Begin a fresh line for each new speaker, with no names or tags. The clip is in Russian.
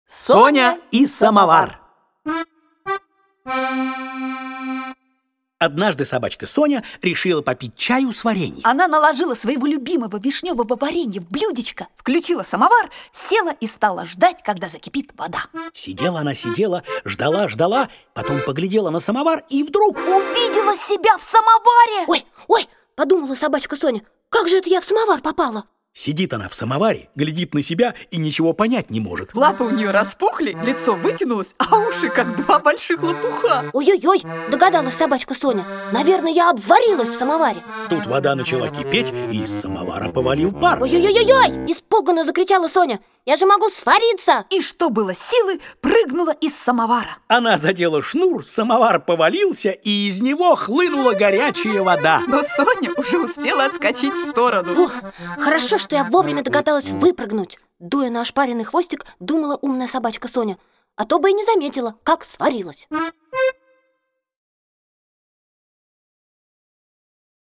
Соня и самовар. Однажды собачка Соня решила попить чаю с вареньем.
Она наложила своего любимого вишневого варенья в блюдечко, включила самовар, села и стала ждать, когда закипит вода.
Сидела она, ждала, потом поглядела на самовар и вдруг
увидела себя в самоваре!
Ой, подумала собачка Соня, как же это я в самовар попала?
Сидит она в самоваре, глядит на себя и ничего понять не может.
Лапы у нее распухли, лицо вытянулось, а уши как два больших лопуха.
Ой-ой-ой, догадалась собачка Соня. Наверное, я обварилась в самоваре.
Тут вода начала кипеть, и из самовара повалил пар.
Ой-ой-ой-ой, испуганно закричала Соня. Я же могу свариться!
И что было силы, прыгнула из самовара.
Она задела шнур, самовар повалился, и из него хлынула горячая вода.
Но Соня уже успела отскочить в сторону.
Фух, хорошо, что я вовремя догадалась выпрыгнуть. Дуя на ошпаренный хвостик, думала умная собачка Соня. А то бы и не заметила, как сварилась.